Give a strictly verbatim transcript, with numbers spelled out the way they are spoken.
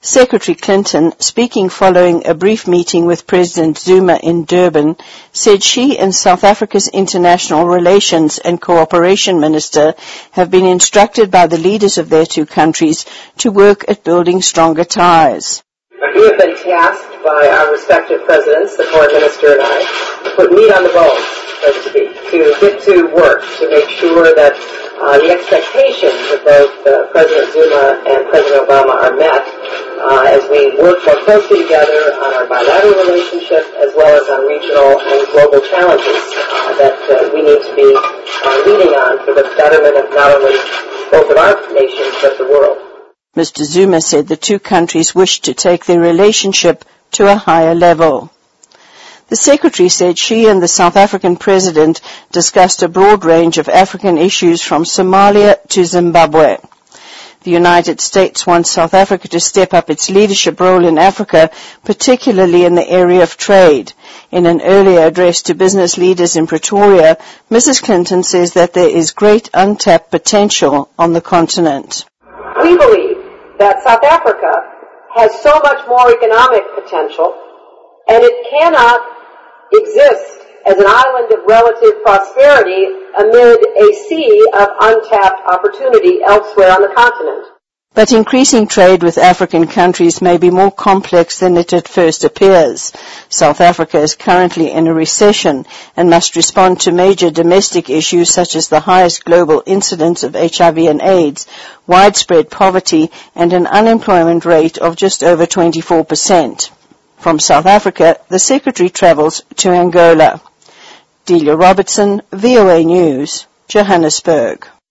Secretary Clinton, speaking following a brief meeting with President Zuma in Durban, said she and South Africa's International Relations and Cooperation Minister have been instructed by the leaders of their two countries to work at building stronger ties. We have been tasked by our respective presidents, the foreign minister and I, to put meat on the bones, so to speak, to get to work, to make sure that uh, the expectations of both uh, President Zuma and President Obama are met uh, as we work more closely together on our bilateral relationship as well as on regional and global challenges uh, that uh, we need to be uh, leading on for the betterment of not only both of our nations but the world. Mister Zuma said the two countries wish to take their relationship to a higher level. The Secretary said she and the South African President discussed a broad range of African issues from Somalia to Zimbabwe. The United States wants South Africa to step up its leadership role in Africa, particularly in the area of trade. In an earlier address to business leaders in Pretoria, Missus Clinton says that there is great untapped potential on the continent. We believe that South Africa has so much more economic potential, and it cannot exist as an island of relative prosperity amid a sea of untapped opportunity elsewhere on the continent. But increasing trade with African countries may be more complex than it at first appears. South Africa is currently in a recession and must respond to major domestic issues such as the highest global incidence of H I V and AIDS, widespread poverty, and an unemployment rate of just over twenty-four percent. From South Africa, the Secretary travels to Angola. Delia Robertson, V O A News, Johannesburg.